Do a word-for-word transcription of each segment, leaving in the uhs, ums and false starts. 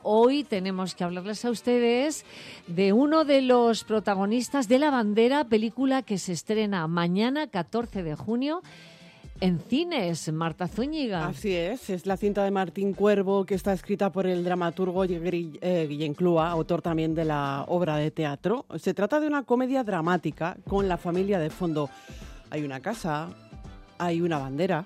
Hoy tenemos que hablarles a ustedes de uno de los protagonistas de La Bandera, película que se estrena mañana, catorce de junio, en cines. Marta Zúñiga. Así es, es la cinta de Martín Cuervo, que está escrita por el dramaturgo eh, Guillén Clua, autor también de la obra de teatro. Se trata de una comedia dramática con la familia de fondo. Hay una casa, hay una bandera.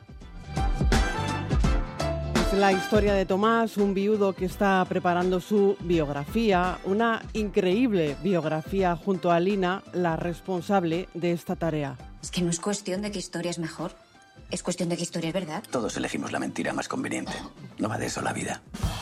Es la historia de Tomás, un viudo que está preparando su biografía, una increíble biografía junto a Lina, la responsable de esta tarea. Es que no es cuestión de qué historia es mejor, es cuestión de qué historia es verdad. Todos elegimos la mentira más conveniente. No va de eso la vida.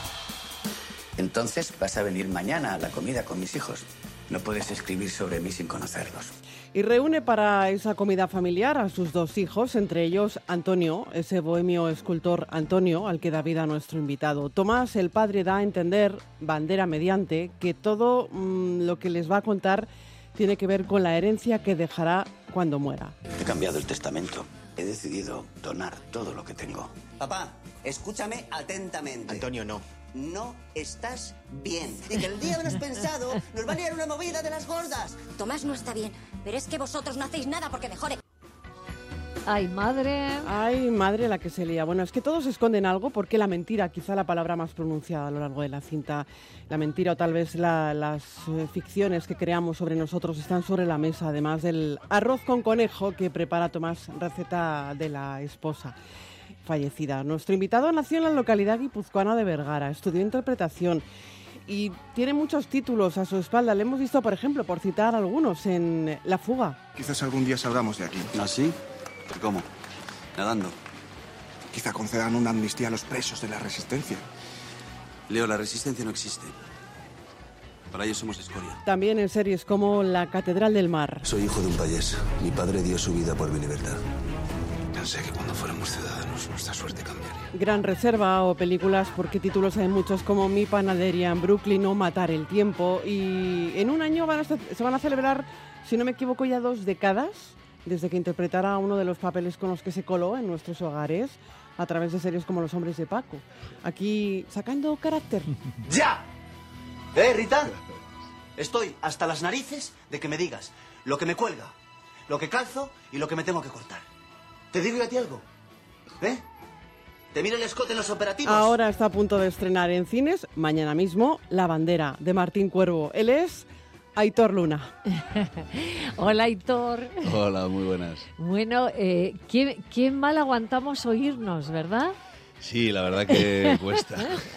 Entonces vas a venir mañana a la comida con mis hijos. No puedes escribir sobre mí sin conocerlos. Y reúne para esa comida familiar a sus dos hijos, entre ellos Antonio, ese bohemio escultor Antonio, al que da vida nuestro invitado. Tomás, el padre, da a entender, bandera mediante, que todo mmm, lo que les va a contar tiene que ver con la herencia que dejará cuando muera. He cambiado el testamento. He decidido donar todo lo que tengo. Papá, escúchame atentamente. Antonio, no. No estás bien. Y que el día menos pensado nos va a liar una movida de las gordas. Tomás no está bien, pero es que vosotros no hacéis nada porque mejore. Ay, madre. Ay, madre la que se lía. Bueno, es que todos esconden algo, porque la mentira, quizá la palabra más pronunciada a lo largo de la cinta, la mentira o tal vez la, las eh, ficciones que creamos sobre nosotros están sobre la mesa, además del arroz con conejo que prepara Tomás, receta de la esposa fallecida. Nuestro invitado nació en la localidad guipuzcoana de Vergara, estudió interpretación y tiene muchos títulos a su espalda. Le hemos visto, por ejemplo, por citar algunos, en La Fuga. Quizás algún día salgamos de aquí. ¿Ah, sí? ¿Cómo? ¿Nadando? Quizá concedan una amnistía a los presos de la Resistencia. Leo, la Resistencia no existe. Para ellos somos escoria. También en series como La Catedral del Mar. Soy hijo de un payés. Mi padre dio su vida por mi libertad. Pensé que cuando fuéramos ciudadanos nuestra suerte cambiaría. Gran Reserva o películas, porque títulos hay muchos como Mi panadería en Brooklyn o Matar el tiempo. Y en un año van a, se van a celebrar, si no me equivoco, ya dos décadas desde que interpretara uno de los papeles con los que se coló en nuestros hogares a través de series como Los hombres de Paco. Aquí sacando carácter. ¡Ya! ¿Eh, Rita? Estoy hasta las narices de que me digas lo que me cuelga, lo que calzo y lo que me tengo que cortar. ¿Te digo yo a ti algo? ¿Eh? ¿Te miro el escote en los operativos? Ahora está a punto de estrenar en cines, mañana mismo, La Bandera, de Martín Cuervo. Él es Aitor Luna. Hola, Aitor. Hola, muy buenas. Bueno, eh, ¿qué, qué mal aguantamos oírnos, ¿verdad? Sí, la verdad que cuesta.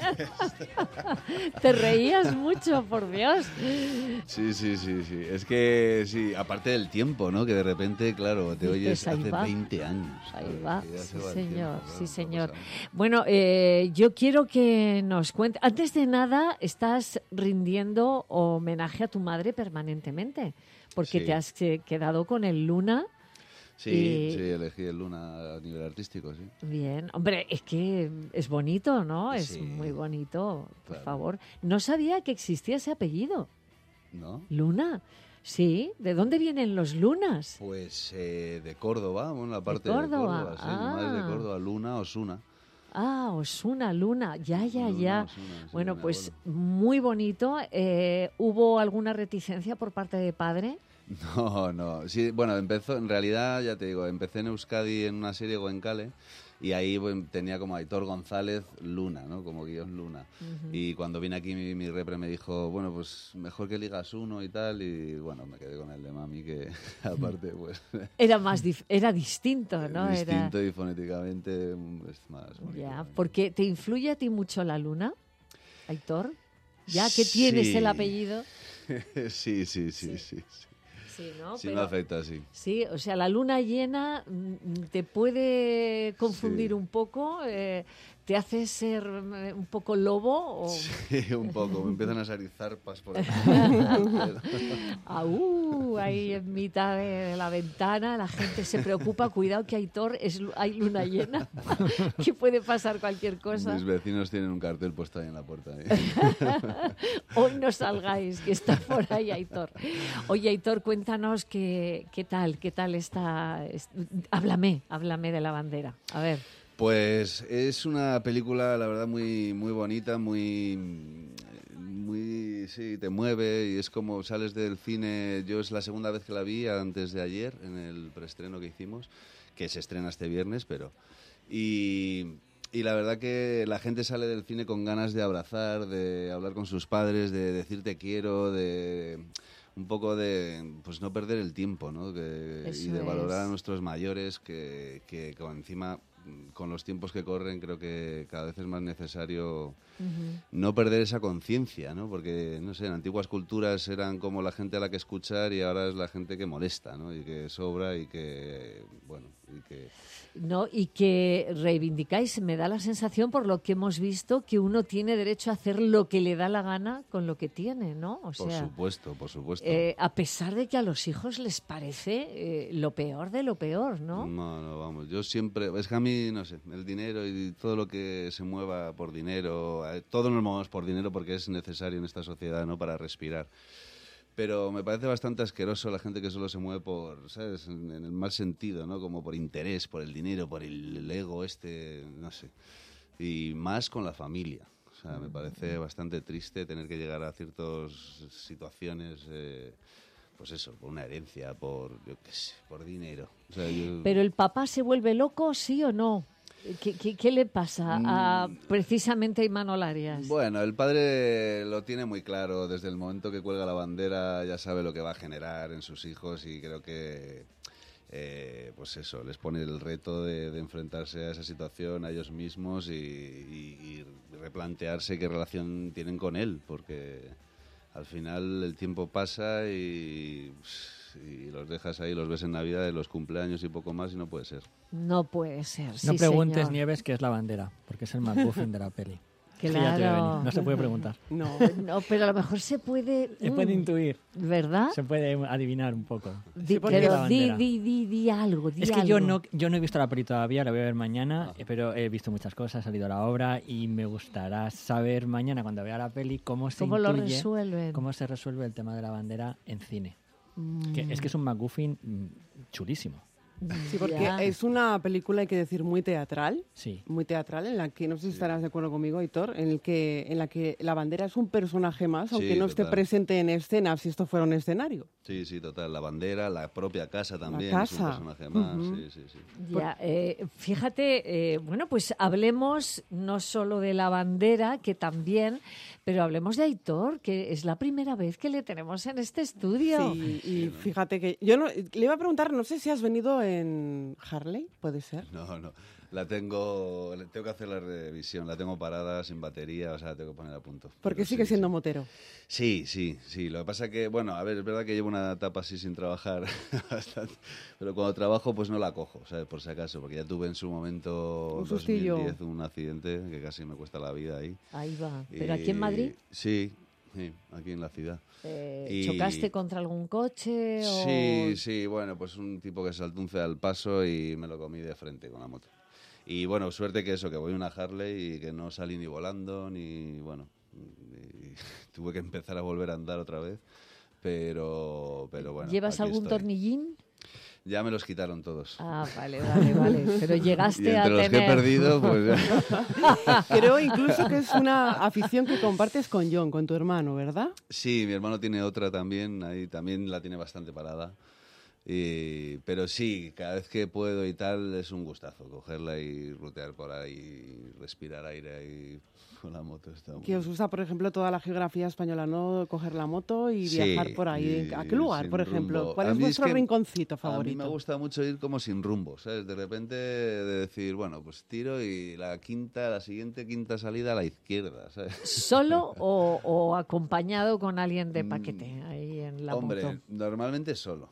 Te reías mucho, por Dios. Sí, sí, sí, sí. Es que, sí, aparte del tiempo, ¿no? Que de repente, claro, te oyes pues hace va. veinte años. Ahí ¿no? va, Sí, sí, va señor, tiempo, sí, claro, señor. pasa. Bueno, eh, yo quiero que nos cuentes... Antes de nada, estás rindiendo homenaje a tu madre permanentemente, porque Sí. te has eh, quedado con el Luna. Sí, Y- sí, elegí el Luna a nivel artístico, sí. Bien, hombre, es que es bonito, ¿no? Es Sí, muy bonito, por claro. favor. No sabía que existía ese apellido, ¿No? Luna. Sí, ¿de dónde vienen los Lunas? Pues eh, de Córdoba, bueno, la parte Córdoba, de Córdoba, sí. Mi madre es de ah. Córdoba, Luna, Osuna. Ah, Osuna, Luna, ya, ya, Luna, ya. Osuna, sí, Bueno, mi pues abuelo. muy bonito. Eh, ¿Hubo alguna reticencia por parte de padre? No, no. Sí, bueno, empezó, en realidad, ya te digo, empecé en Euskadi en una serie Goenkale y ahí bueno, tenía como Aitor González Luna, ¿no? Como guión Luna. Ujú. Y cuando vine aquí mi, mi repre me dijo, bueno, pues mejor que ligas uno y tal, y bueno, me quedé con el de mami que aparte pues Era más dif- era distinto, ¿no? distinto y fonéticamente es más bonito. Era, ya, también. porque te influye a ti mucho la Luna, Aitor. Ya que tienes Sí. el apellido. sí, sí, sí, sí, sí. Sí, ¿no? Sí Pero- me afecta, sí. Sí, o sea, la luna llena mm, te puede confundir Sí. un poco, eh, te hace ser eh, un poco lobo o... Sí, un poco. Me empiezan a salir zarpas por aquí. Aú, ahí en mitad de la ventana la gente se preocupa, cuidado que Aitor es, lu- hay luna llena, que puede pasar cualquier cosa. Mis vecinos tienen un cartel puesto ahí en la puerta. ¿eh? Hoy no salgáis, que está por ahí Aitor. Oye, Aitor, cuéntanos qué, qué tal, qué tal está... es- háblame, háblame de La Bandera. A ver. Pues es una película, la verdad, muy muy bonita, muy, muy, sí, te mueve y es como sales del cine. Yo es la segunda vez que la vi antes de ayer, en el preestreno que hicimos, que se estrena este viernes, pero... Y, y la verdad que la gente sale del cine con ganas de abrazar, de hablar con sus padres, de decir te quiero, de... un poco de, pues no perder el tiempo, ¿no? Que, y de valorar es. a nuestros mayores, que, que con encima... con los tiempos que corren, creo que cada vez es más necesario uh-huh. no perder esa conciencia, ¿no? Porque, no sé, en antiguas culturas eran como la gente a la que escuchar y ahora es la gente que molesta, ¿no? Y que sobra y que, bueno, y que... No, y que reivindicáis, me da la sensación, por lo que hemos visto, que uno tiene derecho a hacer lo que le da la gana con lo que tiene, ¿no? O por sea, supuesto, por supuesto. Eh, a pesar de que a los hijos les parece eh, lo peor de lo peor, ¿no? No, no, vamos, yo siempre... Es que a mí, no sé, el dinero y todo lo que se mueva por dinero, todos nos movemos por dinero porque es necesario en esta sociedad, ¿no?, para respirar. Pero me parece bastante asqueroso la gente que solo se mueve por, ¿sabes?, en, en el mal sentido, ¿no?, como por interés, por el dinero, por el, el ego este, no sé. Y más con la familia. O sea, me parece bastante triste tener que llegar a ciertas situaciones... Eh, pues eso, por una herencia, por, yo qué sé, por dinero. O sea, yo... ¿Pero el papá se vuelve loco, sí o no? ¿Qué, qué, qué le pasa a, precisamente a Imanol Arias? Bueno, el padre lo tiene muy claro. Desde el momento que cuelga la bandera ya sabe lo que va a generar en sus hijos y creo que, eh, pues eso, les pone el reto de, de enfrentarse a esa situación a ellos mismos y, y, y replantearse qué relación tienen con él, porque... al final el tiempo pasa y, y los dejas ahí, los ves en Navidad, en los cumpleaños y poco más y no puede ser. No puede ser, sí, No preguntes, señor. Nieves, qué es la bandera, porque es el MacGuffin de la peli. Claro. No se puede preguntar. No. No, pero a lo mejor se puede... Se puede mm, intuir. ¿Verdad? Se puede adivinar un poco. Di, Sí, pero di, di, di, di algo, di Es que algo. yo no, yo no he visto la peli todavía, la voy a ver mañana, ah. pero he visto muchas cosas, ha salido la obra y me gustará saber mañana, cuando vea la peli, cómo se ¿Cómo intuye, lo resuelven? cómo se resuelve el tema de la bandera en cine. Mm. Que es que es un MacGuffin chulísimo. Sí, porque Ya. es una película, hay que decir, muy teatral, Sí. muy teatral, en la que, no sé si estarás de acuerdo conmigo, Aitor, en, el que, en la que la bandera es un personaje más, aunque Sí, no esté total. presente en escena, si esto fuera un escenario. Sí, sí, total. La bandera, la propia casa también La es un casa. personaje más. Uh-huh. Sí, sí, sí. Ya, eh, fíjate, eh, bueno, pues hablemos no solo de la bandera, que también, pero hablemos de Aitor, que es la primera vez que le tenemos en este estudio. Sí, y fíjate que yo no, le iba a preguntar, no sé si has venido en Harley, ¿puede ser? No, no. La tengo, le tengo que hacer la revisión. La tengo parada, sin batería, o sea, la tengo que poner a punto. Porque Pero sigue sí, siendo sí. motero. Sí, sí, sí. Lo que pasa que, bueno, a ver, es verdad que llevo una etapa así sin trabajar bastante, pero cuando trabajo pues no la cojo, ¿sabes? Por si acaso, porque ya tuve en su momento, Un sustillo. dos mil diez, un accidente que casi me cuesta la vida ahí. Ahí va. ¿Pero Y- aquí en Madrid? Sí, sí, aquí en la ciudad. Eh, Y- ¿Chocaste contra algún coche? O... Sí, sí, bueno, pues un tipo que saltó un al paso y me lo comí de frente con la moto. Y bueno, suerte que eso, que voy en una Harley y que no salí ni volando, ni, bueno, y tuve que empezar a volver a andar otra vez, pero, pero bueno. ¿Llevas aquí algún estoy. tornillín? Ya me los quitaron todos. Ah, vale, vale, vale. Pero Y llegaste a entre los tener... que he perdido, pues ya. Creo incluso que es una afición que compartes con John, con tu hermano, ¿verdad? Sí, mi hermano tiene otra también, ahí también la tiene bastante parada. Y, pero sí, cada vez que puedo y tal, es un gustazo cogerla y rutear por ahí, respirar aire ahí con la moto. Está muy Que os gusta, por ejemplo, toda la geografía española, ¿no? Coger la moto y Sí, viajar por ahí. y ¿A qué lugar, sin por ejemplo? rumbo. ¿Cuál A es mí vuestro que rinconcito favorito? A mí me gusta mucho ir como sin rumbo, ¿sabes? De repente de decir, bueno, pues tiro y la quinta, la siguiente quinta salida a la izquierda, ¿sabes? ¿Solo o, o acompañado con alguien de paquete ahí en la Hombre, moto? normalmente solo.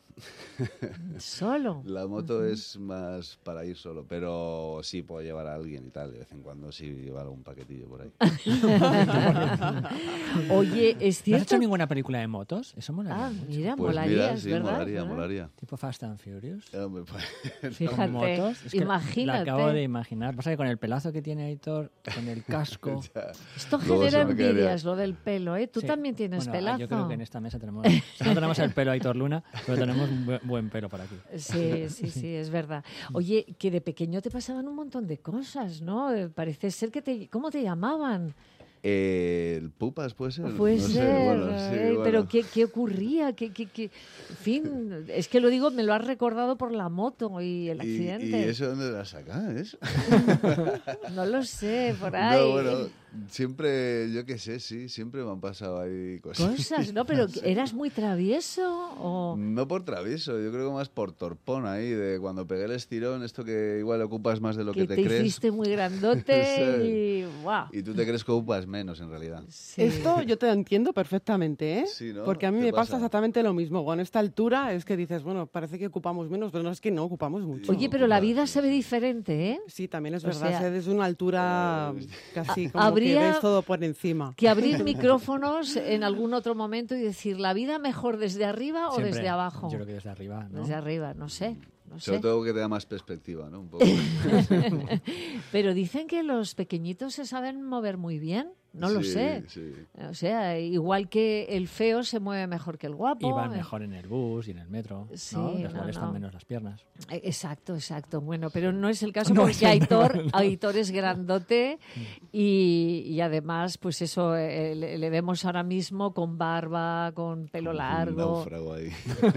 ¿Solo? La moto uh-huh. es más para ir solo, pero sí puedo llevar a alguien y tal, de vez en cuando sí llevar algún paquetillo por ahí. Oye, es ¿No has cierto. hecho ninguna película de motos? Eso molaría Ah, mucho. mira, Pues molaría, mira, es sí, verdad. molaría, ¿verdad? molaría. Tipo Fast and Furious. Eh, hombre, pues, Fíjate, Con motos. Es que imagínate. La acabo de imaginar. Pasa que con el pelazo que tiene Aitor, con el casco... Esto Luego genera se me quedaría. envidias, lo del pelo, ¿eh? Tú Sí. también tienes Bueno, pelazo. Yo creo que en esta mesa tenemos... O sea, no tenemos el pelo Aitor Luna, pero tenemos un bu- buen pelo por aquí. Sí, sí, sí, es verdad. Oye, que de pequeño te pasaban un montón de cosas, ¿no? Eh, Parece ser que te... ¿Cómo te llamaban? Eh, el Pupas puede ser. Puede No sé, ser, bueno, sí, ¿eh? bueno. Pero ¿qué, qué ocurría? ¿Qué, qué, qué? En fin, es que lo digo, me lo has recordado por la moto y el ¿Y, accidente. ¿Y eso dónde la sacas? No lo sé, por ahí. No, bueno, siempre, yo qué sé, sí, siempre me han pasado ahí cosas. Cosas, ¿no? Pero ¿eras muy travieso o...? No por travieso, yo creo que más por torpón ahí, de cuando pegué el estirón, esto que igual ocupas más de lo que, Que te, te crees. hiciste muy grandote Sí. y... ¡Guau! Y tú te crees que ocupas menos, en realidad. Sí. Esto yo te entiendo perfectamente, ¿eh? Sí, ¿no? Porque a mí ¿Qué me pasa? pasa? exactamente lo mismo. Con esta altura es que dices, bueno, parece que ocupamos menos, pero no es que no ocupamos mucho. Oye, pero la ocupas, vida sí, se ve sí. diferente, ¿eh? Sí, también es O verdad. sea, se desde una altura casi como habría- que ves todo por encima. Que abrir micrófonos en algún otro momento y decir, ¿la vida mejor desde arriba o Siempre. desde abajo? Yo creo que desde arriba, ¿no? Desde arriba, no sé. No Sobre sé. todo que te da más perspectiva, ¿no? Un poco. Pero dicen que los pequeñitos se saben mover muy bien. No lo Sí, sé. sí. O sea, igual que el feo se mueve mejor que el guapo. Y van eh, mejor en el bus y en el metro, Sí, ¿no? Les no, molestan no. menos las piernas. Eh, Exacto, exacto. Bueno, pero no es el caso No, porque sí, Aitor, no, no. Aitor es grandote y, y además, pues eso, eh, le, le vemos ahora mismo con barba, con pelo Un largo. náufrago ahí.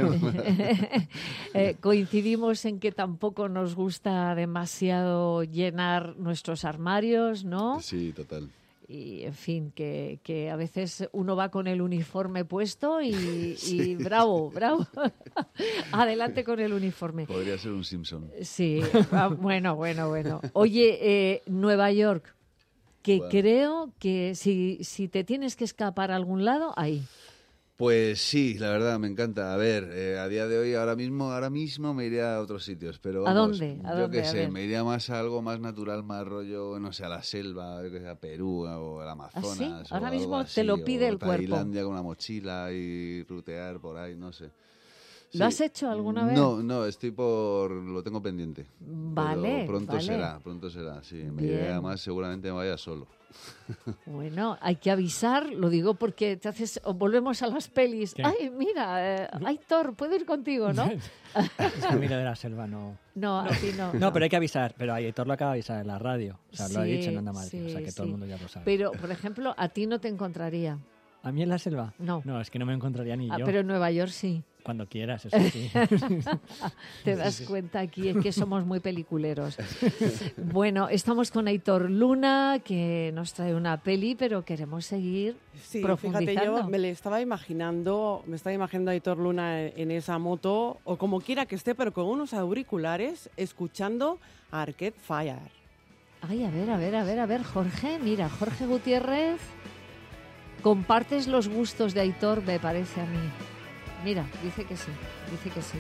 Eh, coincidimos en que tampoco nos gusta demasiado llenar nuestros armarios, ¿no? Sí, total. Y, en fin, que, que a veces uno va con el uniforme puesto y, y bravo, bravo. Adelante con el uniforme. Podría ser un Simpson. Sí, ah, bueno, bueno, bueno. Oye, eh, Nueva York, que Bueno. creo que si, si te tienes que escapar a algún lado, ahí. Pues sí, la verdad, me encanta. A ver, eh, a día de hoy, ahora mismo, ahora mismo me iría a otros sitios, pero ¿A vamos, dónde? ¿A yo dónde? qué A sé, ver. me iría más a algo más natural, más rollo, no sé, a la selva, yo qué sé, a Perú o al Amazonas. sí? o Ahora algo mismo te así, lo pide o el cuerpo. Tailandia con una mochila y rutear por ahí, no sé. ¿Lo has hecho alguna vez? No, no, estoy por... lo tengo pendiente. Vale, Pero pronto vale. será, pronto será, sí. Me Bien. iré, además seguramente me vaya solo. Bueno, hay que avisar, lo digo porque te haces, o volvemos a las pelis. ¿Qué? Ay, mira, eh, Aitor, puedo ir contigo, ¿no? Es que a mí lo de la selva no... No, a ti no. No, pero hay que avisar. Pero Aitor lo acaba de avisar en la radio. O sea, lo ha Sí, dicho en Onda Madrid. O sea, sí, que todo el sí. mundo ya lo sabe. Pero, por ejemplo, a ti no te encontraría. ¿A mí en la selva? No. No, es que no me encontraría ni Ah, yo. pero en Nueva York sí. Cuando quieras, eso sí. Te das cuenta aquí, es que somos muy peliculeros. Bueno, estamos con Aitor Luna, que nos trae una peli, pero queremos seguir Sí, profundizando. fíjate, yo me le estaba imaginando, me estaba imaginando a Aitor Luna en, en esa moto, o como quiera que esté, pero con unos auriculares, escuchando a Arcade Fire. Ay, a ver, a ver, a ver, a ver, Jorge, mira, Jorge Gutiérrez, compartes los gustos de Aitor, me parece a mí. Mira, dice que sí, dice que sí.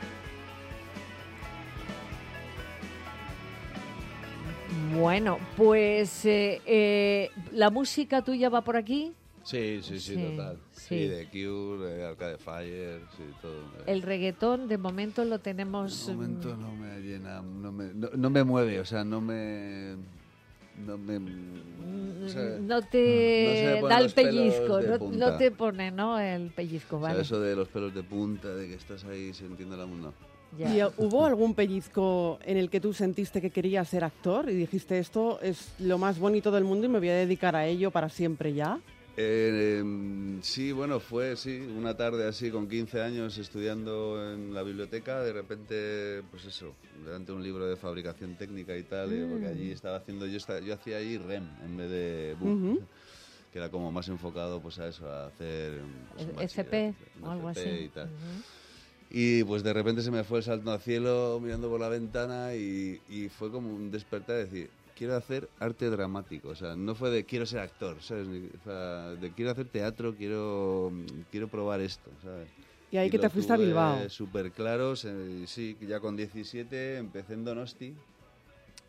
Bueno, pues eh, eh, la música tuya va por aquí. Sí, sí, sí, Sí, total. sí. Sí, de Cure, de Arcade Fire, sí, todo. El reggaetón, de momento lo tenemos... De momento mm, no me llena, no me, no, no me mueve, o sea, no me... No me... o sea, no te no se me ponen da el los pelos pellizco, de no, punta. no te pone, ¿no? El pellizco, o sea, vale. eso de los pelos de punta, de que estás ahí sintiendo la mundo. Ya. ¿Y uh, hubo algún pellizco en el que tú sentiste que querías ser actor y dijiste esto es lo más bonito del mundo y me voy a dedicar a ello para siempre ya? Eh, em, sí, bueno, fue sí, una tarde así con quince años estudiando en la biblioteca, de repente, pues eso, delante de un libro de fabricación técnica y tal, y porque allí estaba haciendo, yo, estaba, yo hacía ahí R E M en vez de B U P, Ujú. que era como más enfocado pues a eso, a hacer pues, un E C P bachillerato, o un algo F P así. y tal. Ujú. Y pues de repente se me fue el salto al cielo mirando por la ventana y, y fue como un despertar de decir, quiero hacer arte dramático. O sea, no fue de quiero ser actor, ¿sabes? O sea, de quiero hacer teatro, quiero, quiero probar esto, ¿sabes? Y ahí que lo te fuiste a Bilbao. tuve súper claro, se- sí, ya con diecisiete empecé en Donosti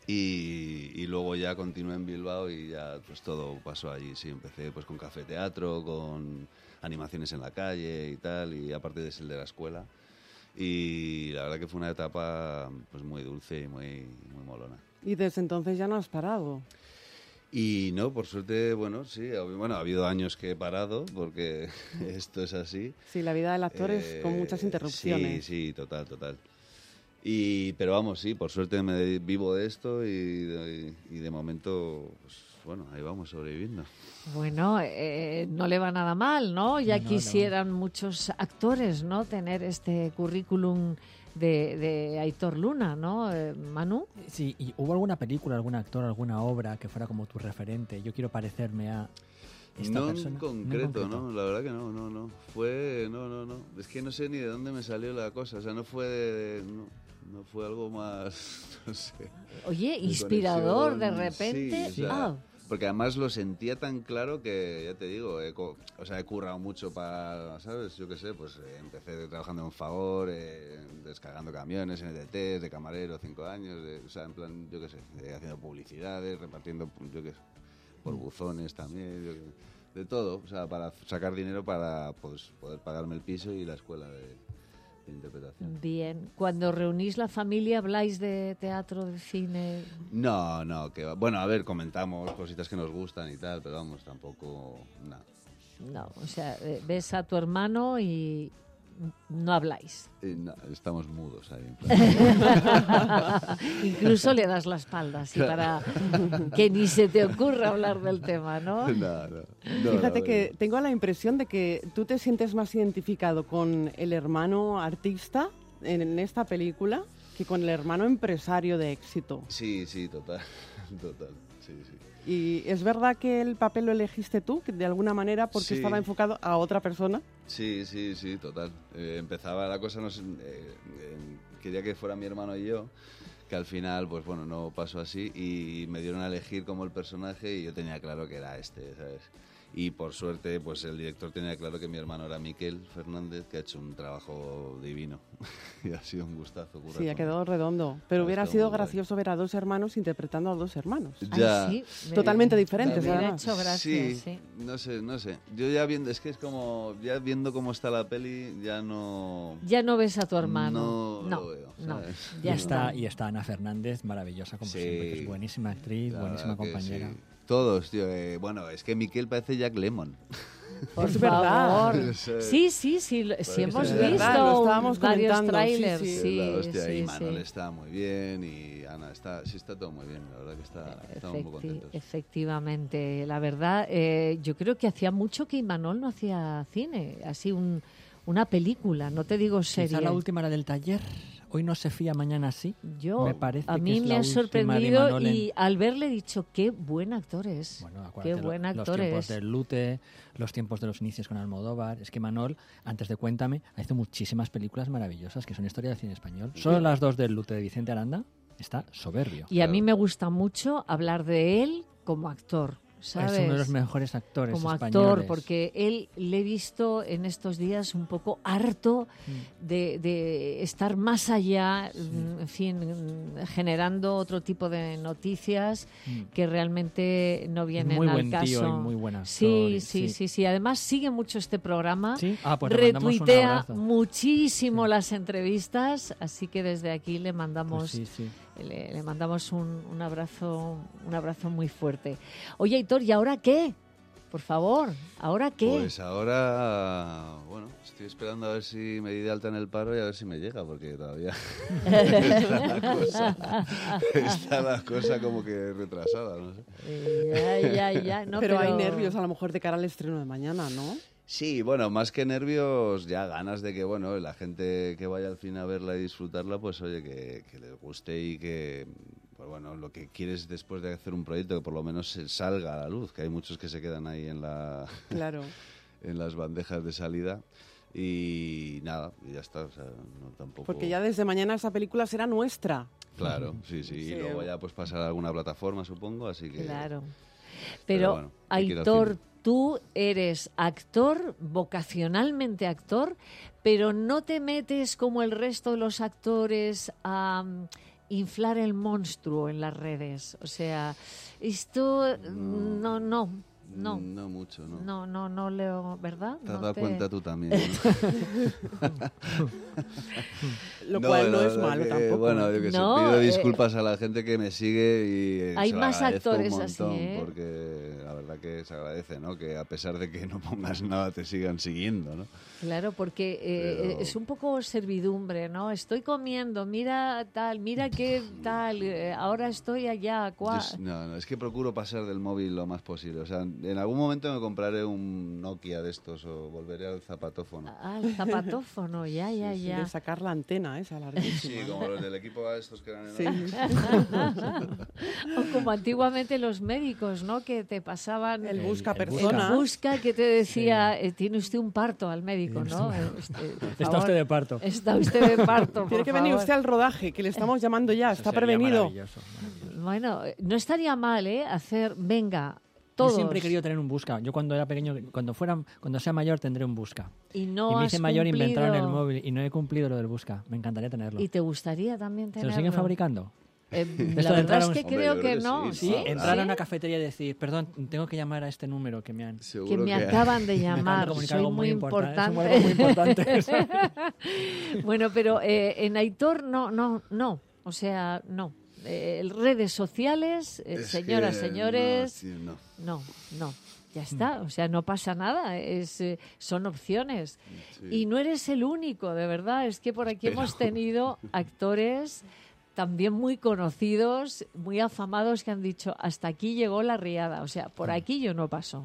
Y, y luego ya continué en Bilbao y ya pues todo pasó allí. Sí, empecé pues con café teatro, con animaciones en la calle y tal, y aparte de ser de la escuela. Y la verdad que fue una etapa pues muy dulce y muy, muy molona. Y desde entonces ya no has parado. Y no, por suerte, bueno, sí, bueno, ha habido años que he parado porque esto es así. Sí, la vida del actor eh, es con muchas interrupciones. Sí, sí, total, total. Y, pero vamos, sí, por suerte me vivo de esto y, y, y de momento, pues, bueno, ahí vamos sobreviviendo. Bueno, eh, no le va nada mal, ¿no? Ya No, quisieran no. muchos actores, ¿no? Tener este currículum de, de Aitor Luna, ¿no? Eh, Manu. Sí, ¿y hubo alguna película, algún actor, alguna obra que fuera como tu referente? Yo quiero parecerme a esta no persona. En concreto, no, no, la verdad que no, no, no. Fue, no, no, no. Es que no sé ni de dónde me salió la cosa, o sea, no fue de... No. No fue algo más, no sé. Oye, inspirador, de conexión. repente. Sí, o sea, ah. Porque además lo sentía tan claro que, ya te digo, he, o sea, he currado mucho para, ¿sabes? Yo qué sé, pues eh, empecé trabajando en Fagor, eh, descargando camiones, en E T Ts, de camarero, cinco años, de, o sea, en plan, yo qué sé, eh, haciendo publicidades, repartiendo, yo qué sé, por buzones también, yo qué, de todo, o sea, para sacar dinero para pues, poder pagarme el piso y la escuela de... interpretación. Bien. Cuando reunís la familia, ¿habláis de teatro, de cine? No, no, que va. Bueno, a ver, comentamos cositas que nos gustan y tal, pero vamos, tampoco, nada. No, o sea, eh, ves a tu hermano y no habláis. Eh, no, estamos mudos ahí. Incluso le das la espalda, así para que ni se te ocurra hablar del tema, ¿no? No, no. no Fíjate no, que no. tengo la impresión de que tú te sientes más identificado con el hermano artista en, en esta película que con el hermano empresario de éxito. Sí, sí, total, total, sí, sí. ¿Y es verdad que el papel lo elegiste tú, que de alguna manera, porque Sí. estaba enfocado a otra persona? Sí, sí, sí, total. Eh, empezaba la cosa, no sé, eh, eh, quería que fuera mi hermano y yo, que al final, pues bueno, no pasó así y me dieron a elegir como el personaje y yo tenía claro que era este, ¿sabes? Y por suerte, pues el director tenía claro que mi hermano era Miquel Fernández, que ha hecho un trabajo divino y ha sido un gustazo. Sí, ha quedado redondo. Pero Ha hubiera estado sido muy guay. gracioso ver a dos hermanos interpretando a dos hermanos. Ya. Ay, sí, me- Totalmente diferentes, me hubiera además. hecho gracia, Sí, sí. no sé, no sé. Yo ya viendo, es que es como, ya viendo cómo está la peli, ya no... Ya no ves a tu hermano. No No, lo veo, no, ¿sabes? Y ya está, está. y está Ana Fernández, maravillosa como Sí. siempre, que es buenísima actriz, La buenísima verdad que compañera. sí. Todos, tío. eh, bueno, es que Miquel parece Jack Lemmon. Por Es verdad. favor. Sí, sí, sí, lo- sí Parece hemos ser visto verdad, lo estábamos varios comentando, sí, trailers. sí. Sí, la hostia, sí, y Manuel sí. está muy bien y Ana está, sí está todo muy bien. La verdad que está, estamos muy Efecti- contentos. efectivamente, la verdad, eh, yo creo que hacía mucho que Imanol no hacía cine, así un, una película, no te digo serie. Quizá la última era del taller. Hoy no se fía, mañana sí. Yo, Me parece a que mí es me la ha última de sorprendido Imanol en- y al verle he dicho, qué buen actor es. Bueno, qué acuérdate, lo- buen los actor tiempos es. del Lute, los tiempos de los inicios con Almodóvar. Es que Manol, antes de Cuéntame, ha hecho muchísimas películas maravillosas que son historia del cine español. Solo las dos del Lute de Vicente Aranda está soberbio. Y a mí me gusta mucho hablar de él como actor, ¿sabes? Es uno de los mejores actores como españoles. actor, porque él le he visto en estos días un poco harto Mm. de, de estar más allá, mm, en fin, mm, generando otro tipo de noticias Mm. que realmente no vienen muy al buen caso. tío y muy buen actor, Sí, y- sí, sí. sí, sí. Además sigue mucho este programa. ¿Sí? Ah, pues le mandamos un retuitea abrazo. muchísimo las entrevistas, así que desde aquí le mandamos Pues sí, sí. le, le mandamos un, un abrazo un abrazo muy fuerte. Oye, Aitor, ¿y ahora qué? Por favor, ¿ahora qué? Pues ahora, bueno, estoy esperando a ver si me di de alta en el paro y a ver si me llega, porque todavía está, la cosa, está la cosa como que retrasada, no sé. Eh, ya, ya, ya. No, pero, pero hay nervios a lo mejor de cara al estreno de mañana, ¿no? Sí, bueno, más que nervios, ya ganas de que, bueno, la gente que vaya al cine a verla y disfrutarla, pues oye, que, que les guste y que, pues bueno, lo que quieres después de hacer un proyecto, que por lo menos se salga a la luz, que hay muchos que se quedan ahí en la Claro. en las bandejas de salida y nada, y ya está, o sea, no tampoco... Porque ya desde mañana esa película será nuestra. Claro, sí, sí, Sí. y luego ya pues pasar a alguna plataforma, supongo, así que... claro. Pero Pero, bueno, hay que ir al Aitor, cine. tú eres actor, vocacionalmente actor, pero no te metes como el resto de los actores a mm, inflar el monstruo en las redes. O sea, esto no, no, no. No mucho, ¿no? No, no, no leo, ¿verdad? Te has No dado te- cuenta tú también, ¿no? Lo cual no la es verdad malo que, tampoco. Bueno, yo que sé, No, pido eh, disculpas a la gente que me sigue y eh, Hay se lo más agradezco actores un así, montón, ¿eh? porque la verdad que se agradece, ¿no? Que a pesar de que no pongas nada te sigan siguiendo, ¿no? Claro, porque eh, Pero- es un poco servidumbre, ¿no? Estoy comiendo, mira tal, mira qué tal, eh, ahora estoy allá, Yo cua- es- no, no, es que procuro pasar del móvil lo más posible. O sea, en algún momento me compraré un Nokia de estos o volveré al zapatófono. Ah, el zapatófono, ya, ya, Sí, ya. de sacar la antena esa larguísima. Sí, ¿no? como los del equipo A estos que eran Sí. enormes. O como antiguamente los médicos, ¿no? Que te pasaban El El- busca el persona. el busca que te decía, eh, tiene usted un parto al médico, ¿no? Eh, este, por Está favor, usted de parto. Está usted de parto, Tiene por que venir favor. usted al rodaje, que le estamos llamando ya, Eso está sería prevenido. maravilloso, maravilloso. Bueno, eh, no estaría mal, ¿eh? Hacer, venga, Yo todos. siempre he querido tener un busca. Yo cuando era pequeño, cuando fuera, cuando sea mayor tendré un busca. Y no y me has hice mayor, cumplido. inventaron el móvil y no he cumplido lo del busca. Me encantaría tenerlo. ¿Y te gustaría también ¿Se tenerlo? lo siguen fabricando? Eh, Esto la de verdad entrar a es un- que Hombre, creo yo que creo que no. sí, Sí, ¿no? entrar a ¿Sí? una cafetería y decir, perdón, tengo que llamar a este número que me han... Seguro Que me hay. acaban de Me acaban de llamar, comunicar soy algo muy importan- importante. es algo muy importante. Bueno, pero eh, en Aitor no, no, no. O sea, no. Eh, redes sociales, eh, Es señoras, que señores, no, tío, no. no, no. Ya está, o sea, no pasa nada, es, eh, son opciones. Sí. Y no eres el único, de verdad, es que por aquí hemos tenido actores también muy conocidos, muy afamados, que han dicho, hasta aquí llegó la riada, o sea, por aquí yo no paso.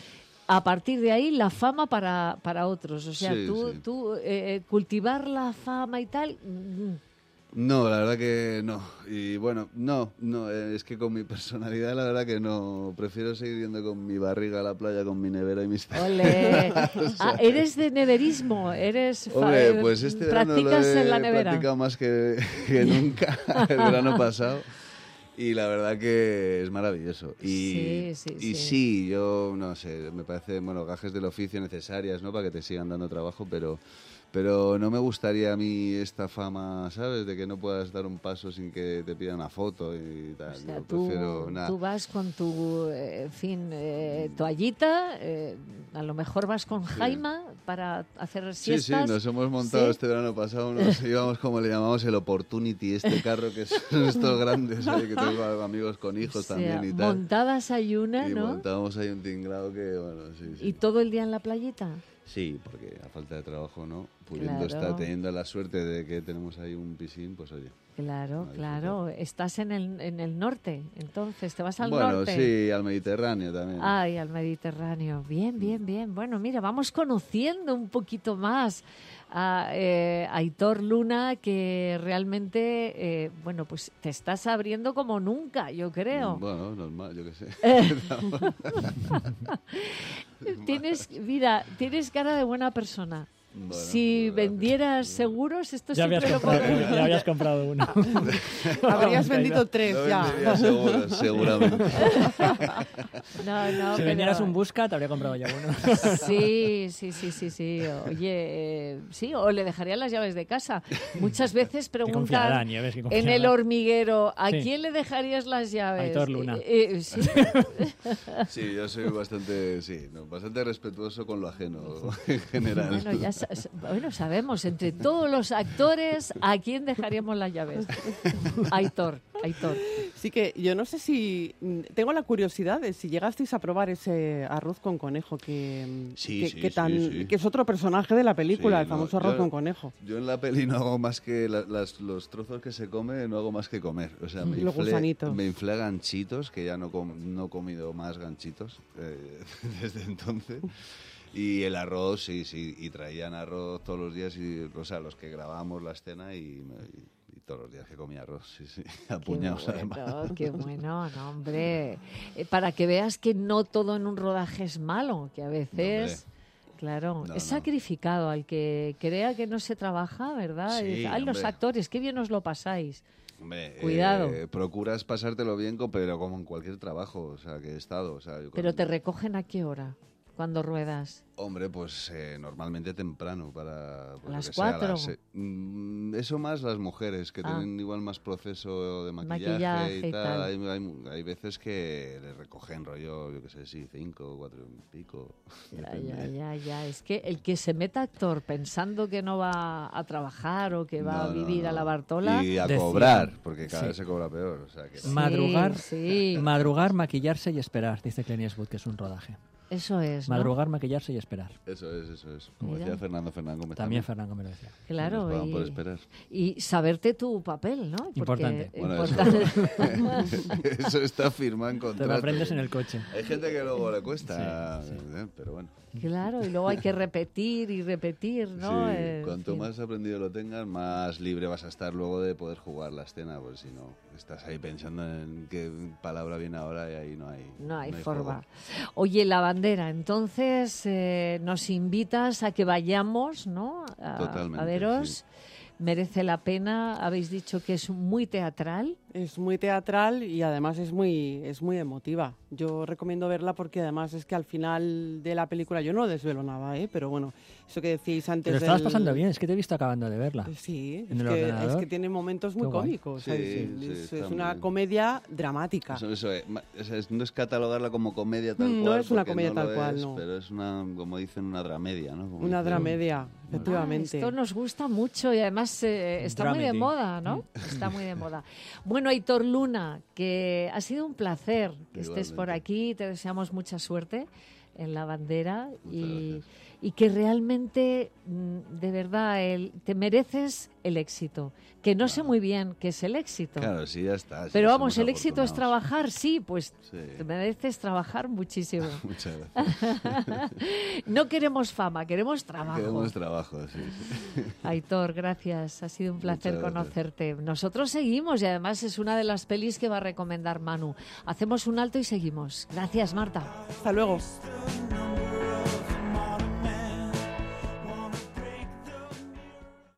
A partir de ahí, la fama para, para otros, o sea, Sí, tú, sí. tú eh, cultivar la fama y tal, mm, No, la verdad que no. Y bueno, no, no, eh, es que con mi personalidad la verdad que no. Prefiero seguir yendo con mi barriga a la playa, con mi nevera y mis... ole. Ah, eres de neverismo, eres... fa- Hombre, pues este verano lo practicas he en la nevera. practicado más que, que nunca el verano pasado. Y la verdad que es maravilloso. Y Sí, sí, y sí. sí, yo no sé, me parece, bueno, gajes del oficio necesarias, ¿no? Para que te sigan dando trabajo, pero... Pero no me gustaría a mí esta fama, ¿sabes? De que no puedas dar un paso sin que te pidan una foto y tal. O sea, Yo tú, prefiero nada. tú vas con tu, eh, en fin, eh, toallita, eh, a lo mejor vas con Jaima para hacer Sí, sí, siestas. nos hemos montado Sí. este verano pasado, nos íbamos como le llamamos el Opportunity, este carro que son estos grandes, ahí, que tengo amigos con hijos O sea, también y tal. montadas hay una, Y ¿no? montábamos ahí un tinglado que, bueno, sí, sí. Y todo el día en la playita. Sí, porque a falta de trabajo, ¿no? Pudiendo Claro. estar, teniendo la suerte de que tenemos ahí un piscín, pues oye. Claro, Ahí claro. Estás en el, en el norte, entonces, te vas al bueno, norte. sí, al Mediterráneo también. Ay, al Mediterráneo. Bien, bien, bien. Bueno, mira, vamos conociendo un poquito más a eh, Aitor Luna, que realmente, eh, bueno, pues te estás abriendo como nunca, yo creo. Bueno, normal, yo qué sé. Tienes, mira, tienes cara de buena persona. Bueno, si pues, vendieras seguros, esto Ya habías, siempre lo comprado, podemos- ya habías comprado uno. Habrías vendido tres lo ya. vendería seguro, seguramente. No, no, Si pero- vendieras un busca, te habría comprado ya uno. Sí, sí, sí, sí, sí. Oye, eh, sí, o le dejarían las llaves de casa. Muchas veces confiará, preguntan Nieves, que en confiará. el hormiguero, ¿a Sí. quién le dejarías las llaves? Aitor Luna. Eh, eh, sí. Sí, yo soy bastante, sí, no, bastante respetuoso con lo ajeno en general. Bueno, ya sa- sa- bueno, sabemos, entre todos los actores, ¿a quién dejaríamos las llaves? Aitor, Aitor. Sí que yo no sé si... mm, Tengo la curiosidad de si llegasteis a probar ese arroz con conejo que, mm, Sí, que, sí, que sí, tan, sí. que es otro personaje de la película, Sí, el no, famoso arroz yo- con conejo. Yo en la peli no hago más que la- las- los trozos que se come, no hago más que comer. O sea, me Los inflé, gusanitos. me inflé ganchitos, que ya no, com- no he comido más ganchitos eh, desde entonces. Y el arroz, sí, sí, y traían arroz todos los días, y, o sea, los que grabábamos la escena y, me- y- y todos los días que comía arroz, sí, sí, Qué apuñados además. bueno, qué bueno, no, hombre. Eh, para que veas que no todo en un rodaje es malo, que a veces... Claro, No, es no. sacrificado al que crea que no se trabaja, ¿verdad? Sí, Y dice, Ay, los hombre. actores, qué bien os lo pasáis. Hombre, Cuidado. eh, procuras pasártelo bien, co- pero como en cualquier trabajo, o sea, que he estado. O sea, yo Pero con- te recogen a qué hora. cuando ruedas? Hombre, pues eh, normalmente temprano para... pues, ¿A las lo que sea, cuatro? las, eh, mm, eso más las mujeres, que Ah. tienen igual más proceso de maquillaje, Maquillaje y y tal. tal. Hay, hay, hay veces que le recogen rollo, yo qué sé, sí, cinco, cuatro y pico. Ya, depende. ya, ya, ya. Es que el que se meta actor pensando que no va a trabajar o que va No, a no, vivir no. a la Bartola... Y a Decía- cobrar, porque cada Sí. vez se cobra peor. O sea que... Sí, Madrugar, sí. madrugar, maquillarse y esperar, dice Clint Eastwood, que es un rodaje. Eso es, ¿no? Madrugar, maquillarse y esperar. Eso es, eso es. Como Mira. decía Fernando Fernández Gómez. También Fernando me lo decía. Claro, Nos pagan y, por esperar. y saberte tu papel, ¿no? Porque- Importante. Bueno, importante. Eso, eso está firmado en contrato. Te lo aprendes en el coche. Hay gente que luego le cuesta, Sí, sí. eh, pero bueno. Claro, y luego hay que repetir y repetir, ¿no? Sí, Eh, cuanto en fin. más aprendido lo tengas, más libre vas a estar luego de poder jugar la escena, pues si no, estás ahí pensando en qué palabra viene ahora y ahí no hay No hay juego. forma. Oye, la bandera, entonces eh, nos invitas a que vayamos, ¿no? A, Totalmente, a veros. sí. Merece la pena. Habéis dicho que es muy teatral. Es muy teatral y además es muy, es muy emotiva. Yo recomiendo verla porque además es que al final de la película, yo no desvelo nada, ¿eh? Pero bueno, eso que decís antes Pero estabas del- pasando bien, es que te he visto acabando de verla. Sí, ¿En es el que, ordenador? es que tiene momentos muy Qué guay. cómicos. Sí, ¿sabes? sí, es, está es muy una bien. comedia dramática. Eso, eso es, ma- es- es- no es catalogarla como comedia tal No cual. es una porque comedia no tal lo cual, es, no. Pero es una, como dicen, una dramedia, ¿no? Como Una dicen. dramedia, efectivamente. Ah, esto nos gusta mucho y además eh, está muy de Dramedy. moda, ¿no? Está muy de moda. Bueno, Aitor Luna, que ha sido un placer que estés por Igualmente. aquí. Te deseamos mucha suerte en la bandera y, gracias. y que realmente, mm, de verdad, el, te mereces el éxito. Que no sé muy bien qué es el éxito. Claro, sí, ya está. sí, Pero vamos, somos el éxito es afortunados. trabajar, sí, pues Sí. te mereces trabajar muchísimo. Muchas gracias. No queremos fama, queremos trabajo. Queremos trabajo, sí, sí. Aitor, gracias. Ha sido un placer Muchas gracias. conocerte. Nosotros seguimos y además es una de las pelis que va a recomendar Manu. Hacemos un alto y seguimos. Gracias, Marta. Hasta luego.